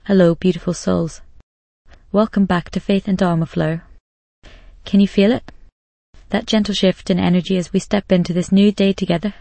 Hello, beautiful souls. Welcome back to Faith and Dharma Flow. Can you feel it? That gentle shift in energy as we step into this new day together?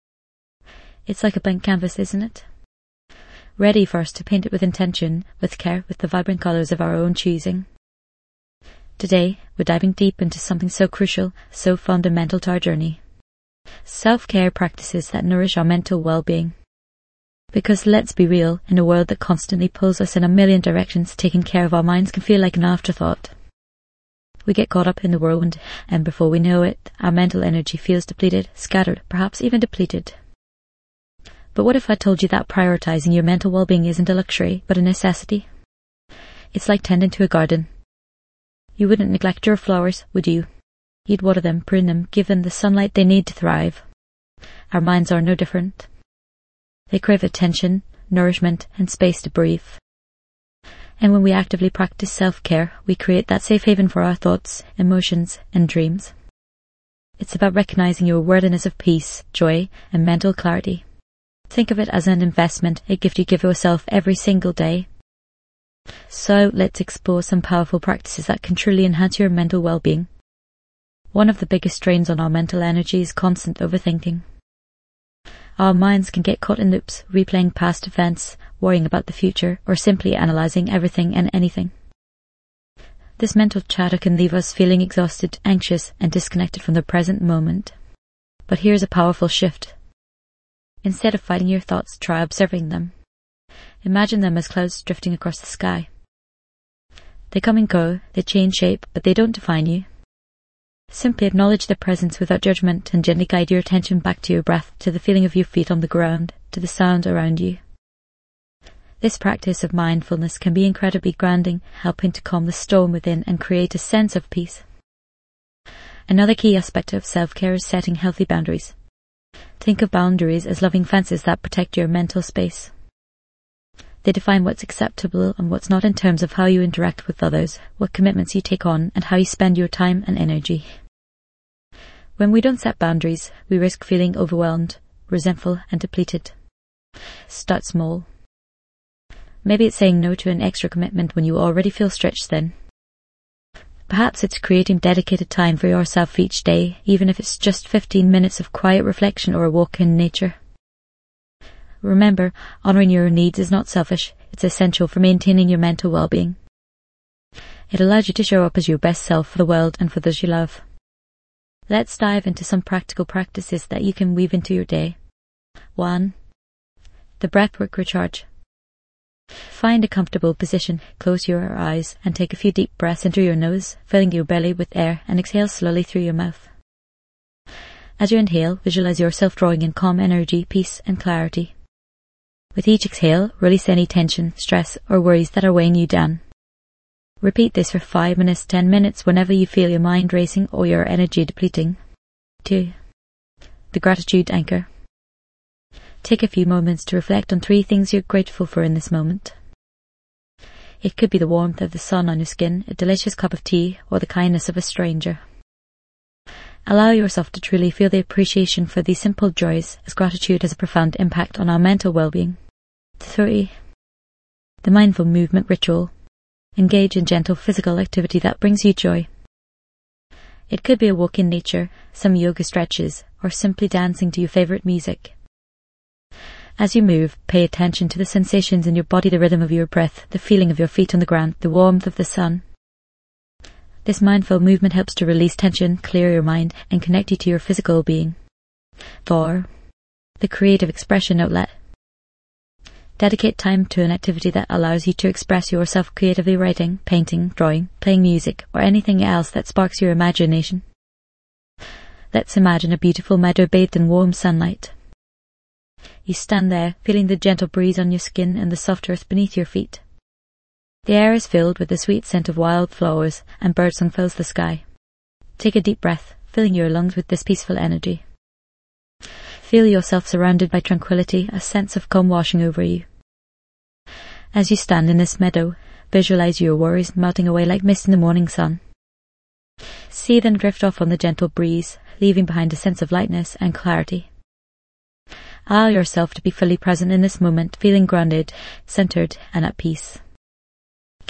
It's like a blank canvas, isn't it? Ready for us to paint it with intention, with care, with the vibrant colours of our own choosing. Today, we're diving deep into something so crucial, so fundamental to our journey. Self-care practices that nourish our mental well-being. Because let's be real, in a world that constantly pulls us in a million directions, taking care of our minds can feel like an afterthought. We get caught up in the whirlwind, and before we know it, our mental energy feels depleted, scattered, perhaps even depleted. But what if I told you that prioritizing your mental well-being isn't a luxury, but a necessity? It's like tending to a garden. You wouldn't neglect your flowers, would you? You'd water them, prune them, give them the sunlight they need to thrive. Our minds are no different. They crave attention, nourishment, and space to breathe. And when we actively practice self-care, we create that safe haven for our thoughts, emotions, and dreams. It's about recognizing your worthiness of peace, joy, and mental clarity. Think of it as an investment, a gift you give yourself every single day. So let's explore some powerful practices that can truly enhance your mental well-being. One of the biggest strains on our mental energy is constant overthinking. Our minds can get caught in loops, replaying past events, worrying about the future, or simply analysing everything and anything. This mental chatter can leave us feeling exhausted, anxious, and disconnected from the present moment. But here's a powerful shift. Instead of fighting your thoughts, try observing them. Imagine them as clouds drifting across the sky. They come and go, they change shape, but they don't define you. Simply acknowledge their presence without judgment and gently guide your attention back to your breath, to the feeling of your feet on the ground, to the sound around you. This practice of mindfulness can be incredibly grounding, helping to calm the storm within and create a sense of peace. Another key aspect of self-care is setting healthy boundaries. Think of boundaries as loving fences that protect your mental space. They define what's acceptable and what's not in terms of how you interact with others, what commitments you take on, and how you spend your time and energy. When we don't set boundaries, we risk feeling overwhelmed, resentful, and depleted. Start small. Maybe it's saying no to an extra commitment when you already feel stretched thin. Perhaps it's creating dedicated time for yourself each day, even if it's just 15 minutes of quiet reflection or a walk in nature. Remember, honouring your needs is not selfish, it's essential for maintaining your mental well-being. It allows you to show up as your best self for the world and for those you love. Let's dive into some practical practices that you can weave into your day. 1. The breathwork recharge. Find a comfortable position, close your eyes, and take a few deep breaths into your nose, filling your belly with air, and exhale slowly through your mouth. As you inhale, visualize yourself drawing in calm energy, peace, and clarity. With each exhale, release any tension, stress, or worries that are weighing you down. Repeat this for 5 minutes, 10 minutes whenever you feel your mind racing or your energy depleting. 2. The gratitude anchor. Take a few moments to reflect on 3 things you're grateful for in this moment. It could be the warmth of the sun on your skin, a delicious cup of tea, or the kindness of a stranger. Allow yourself to truly feel the appreciation for these simple joys, as gratitude has a profound impact on our mental well-being. 3. The mindful movement ritual. Engage in gentle physical activity that brings you joy. It could be a walk in nature, some yoga stretches, or simply dancing to your favourite music. As you move, pay attention to the sensations in your body, the rhythm of your breath, the feeling of your feet on the ground, the warmth of the sun. This mindful movement helps to release tension, clear your mind, and connect you to your physical being. 4. The creative expression outlet. Dedicate time to an activity that allows you to express yourself creatively, writing, painting, drawing, playing music, or anything else that sparks your imagination. Let's imagine a beautiful meadow bathed in warm sunlight. You stand there, feeling the gentle breeze on your skin and the soft earth beneath your feet. The air is filled with the sweet scent of wild flowers, and birdsong fills the sky. Take a deep breath, filling your lungs with this peaceful energy. Feel yourself surrounded by tranquility, a sense of calm washing over you. As you stand in this meadow, visualize your worries melting away like mist in the morning sun. See them drift off on the gentle breeze, leaving behind a sense of lightness and clarity. Allow yourself to be fully present in this moment, feeling grounded, centered, and at peace.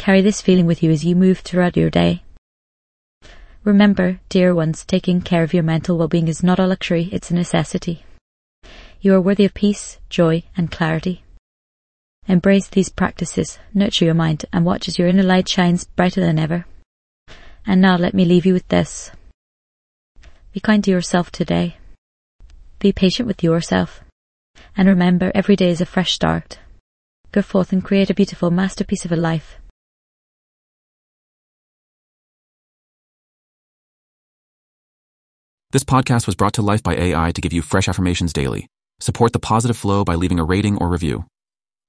Carry this feeling with you as you move throughout your day. Remember, dear ones, taking care of your mental well-being is not a luxury, it's a necessity. You are worthy of peace, joy, and clarity. Embrace these practices, nurture your mind, and watch as your inner light shines brighter than ever. And now let me leave you with this. Be kind to yourself today. Be patient with yourself. And remember, every day is a fresh start. Go forth and create a beautiful masterpiece of a life. This podcast was brought to life by AI to give you fresh affirmations daily. Support the positive flow by leaving a rating or review.